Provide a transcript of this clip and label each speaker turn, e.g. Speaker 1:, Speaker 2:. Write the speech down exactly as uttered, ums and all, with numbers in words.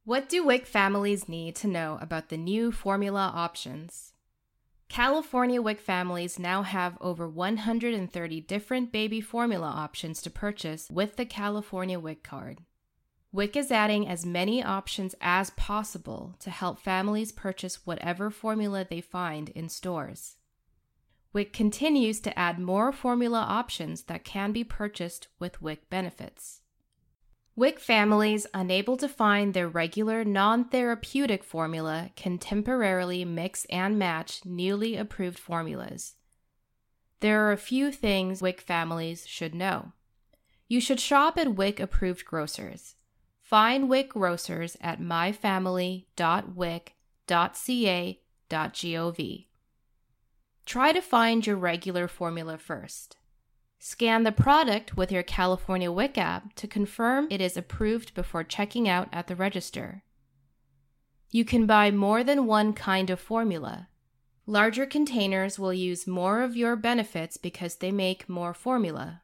Speaker 1: What do W I C families need to know about the new formula options? California W I C families now have over one hundred thirty different baby formula options to purchase with the California W I C card. W I C is adding as many options as possible to help families purchase whatever formula they find in stores. W I C continues to add more formula options that can be purchased with W I C benefits. W I C families unable to find their regular non-therapeutic formula can temporarily mix and match newly approved formulas. There are a few things W I C families should know. You should shop at W I C approved grocers. Find W I C grocers at my family dot wic dot c a dot gov. Try to find your regular formula first. Scan the product with your California W I C app to confirm it is approved before checking out at the register. You can buy more than one kind of formula. Larger containers will use more of your benefits because they make more formula.